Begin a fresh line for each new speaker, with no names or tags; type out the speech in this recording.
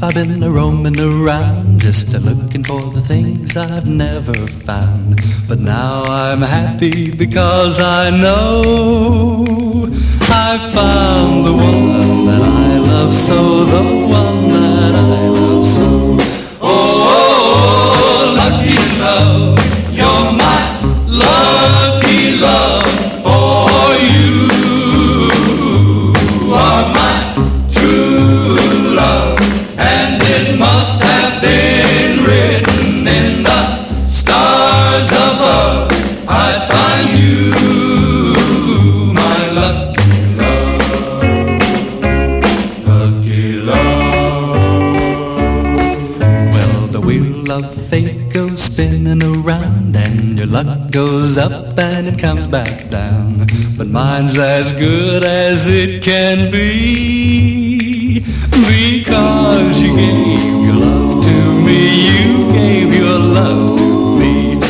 I've been roaming around just looking for the things I've never found. But now I'm happy because I know I found the one that I love so, the one that I love so. Oh, lucky love, you're my lucky love, for you are my true love, and it must have been written in the stars above. I find you, my lucky love. Well, the wheel of fate goes spinning around, and your luck goes up and it comes back down. But mine's as good as it can be, because